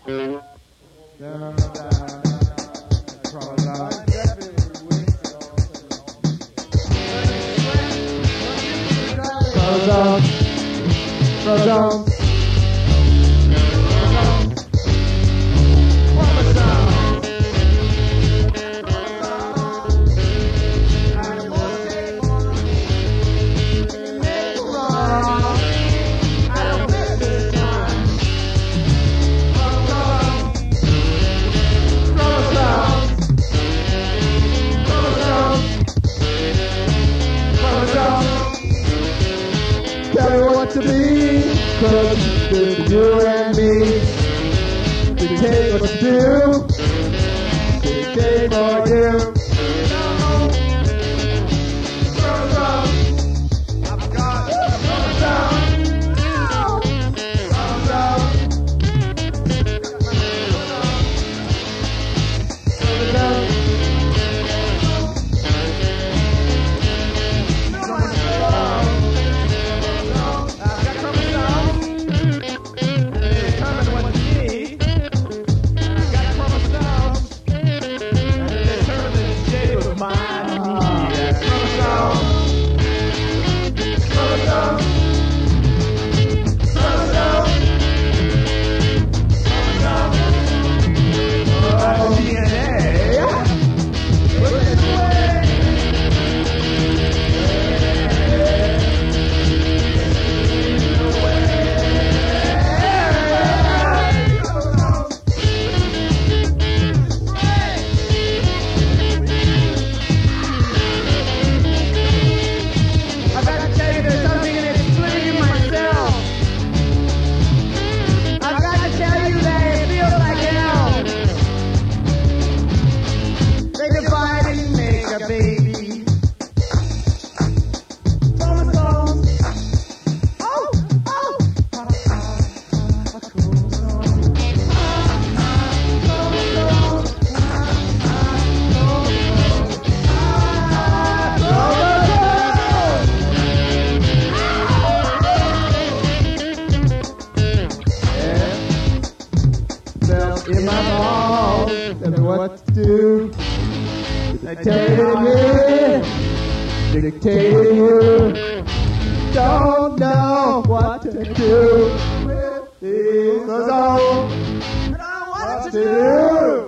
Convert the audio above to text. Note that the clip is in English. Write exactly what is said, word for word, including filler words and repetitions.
Down, down, cross out. Cross out. Cross out. Tell me what to be, cause it's just you and me. We take what to do, we take for you. I've got thumbs down, thumbs down, thumbs down. In my balls, tell me what to do. Dictating me, dictating you. Don't know what to do with these songs. What to do?